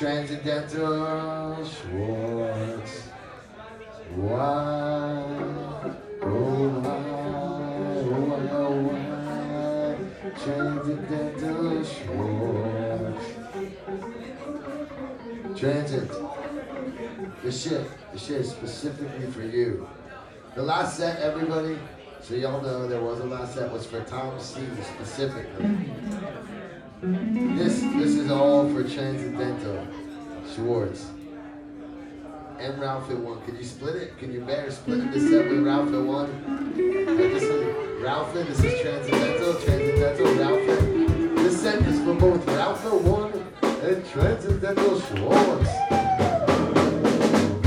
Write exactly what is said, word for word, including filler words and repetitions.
Transcendental Schwartz. Why, oh why, oh why, oh why, Transcendental Schwartz. Transit. This shit, this shit is specifically for you. The last set, everybody, so y'all know there was a last set, was for Tom C specifically. This, this is all for Transcendental Schwartz. And Ralph at one. Can you split it? Can you bear splitting this set with Ralph at one? Uh, this is Ralph, this is Transcendental, Transcendental, Ralph. This set is for both Ralph at one and Transcendental Schwartz.